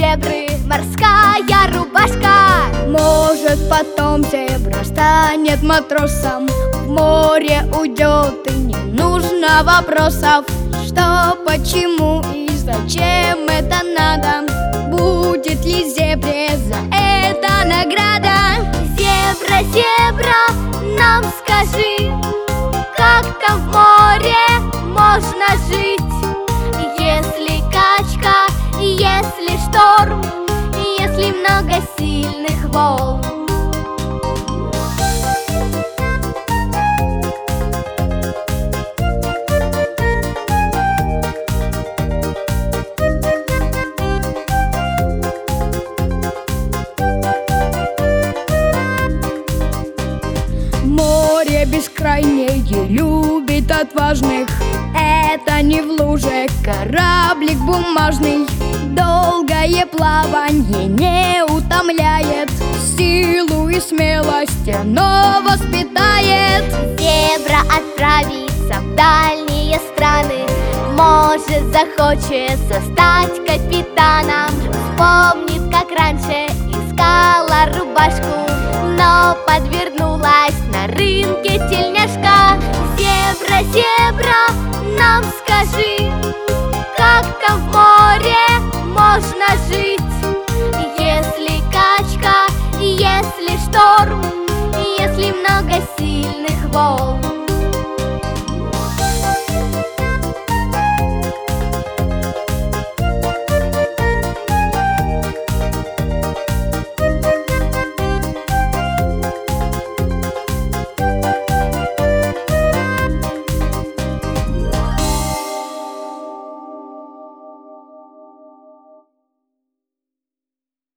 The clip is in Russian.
зебры морская рубашка. Может, потом зебра станет матросом, в море уйдет и не нужно вопросов. Что, почему и зачем это надо? Будет ли зебре за это награда? Зебра, зебра, нам скажи, как там в море можно жить? Если качка, если шторм, если много сильных волн. Море бескрайнее любит отважных. Это не в луже кораблик бумажный. Долгое плаванье не утомляет, силу и смелость оно воспитает. Зебра отправится в дальние страны, может, захочется стать капитаном. Вспомнит, как раньше искала рубашку, но подвернулась на рынке тельняшка. Зебра, зебра, нам скажи,